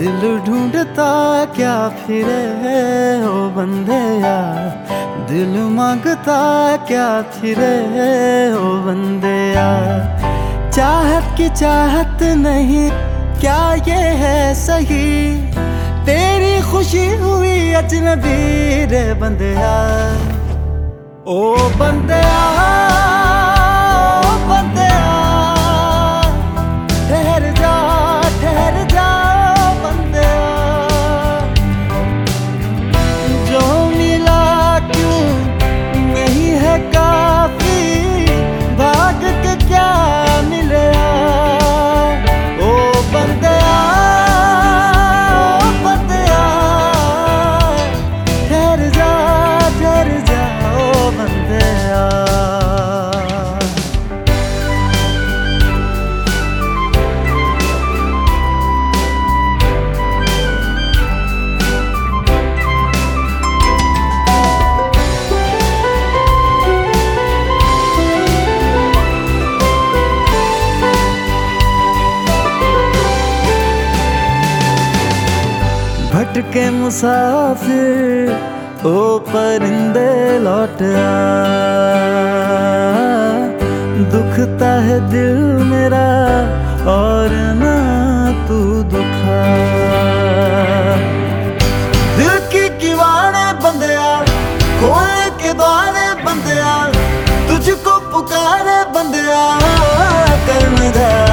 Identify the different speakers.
Speaker 1: दिल ढूंढता क्या फिरे ओ बंदे यार, दिल मांगता क्या फिरे ओ बंदे यार। चाहत की चाहत नहीं क्या ये है सही, तेरी खुशी हुई अजनबी रे बंदे यार। ओ बंदे भटके मुसाफिर ओ परिंदे लौट आ, दुखता है दिल मेरा और ना तू दुखा। दिल की किवाड़े बंदया खोल के द्वारे बंदया, तुझको पुकारे बंदया कर न जा।